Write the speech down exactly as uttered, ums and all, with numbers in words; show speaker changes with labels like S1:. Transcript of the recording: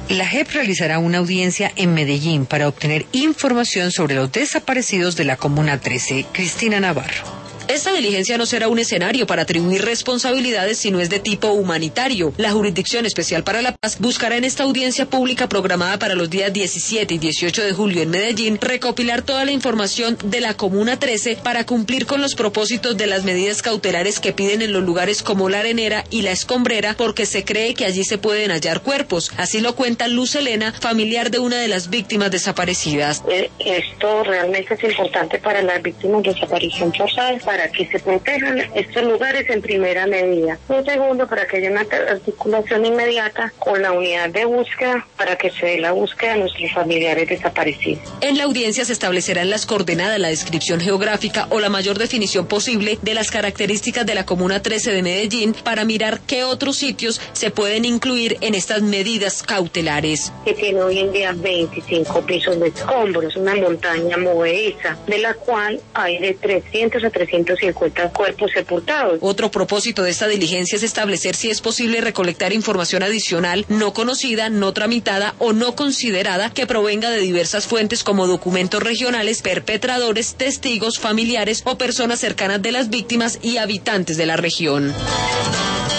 S1: La J E P realizará una audiencia en Medellín para obtener información sobre los desaparecidos de la Comuna trece. Cristina Navarro.
S2: Esta diligencia no será un escenario para atribuir responsabilidades, sino es de tipo humanitario. La Jurisdicción Especial para la Paz buscará en esta audiencia pública programada para los días diecisiete y dieciocho de julio en Medellín recopilar toda la información de la Comuna trece para cumplir con los propósitos de las medidas cautelares que piden en los lugares como La Arenera y La Escombrera, porque se cree que allí se pueden hallar cuerpos. Así lo cuenta Luz Elena, familiar de una de las víctimas desaparecidas.
S3: Eh, esto realmente es importante para las víctimas de desaparición forzada, para que se protejan estos lugares en primera medida. Un segundo, para que haya una articulación inmediata con la unidad de búsqueda para que se dé la búsqueda de nuestros familiares desaparecidos.
S2: En la audiencia se establecerán las coordenadas, la descripción geográfica o la mayor definición posible de las características de la Comuna trece de Medellín para mirar qué otros sitios se pueden incluir en estas medidas cautelares.
S3: Que tiene hoy en día veinticinco pisos de escombros, una montaña movediza, de la cual hay de trescientos a trescientos cincuenta cuerpos sepultados.
S2: Otro propósito de esta diligencia es establecer si es posible recolectar información adicional no conocida, no tramitada o no considerada que provenga de diversas fuentes como documentos regionales, perpetradores, testigos, familiares o personas cercanas de las víctimas y habitantes de la región.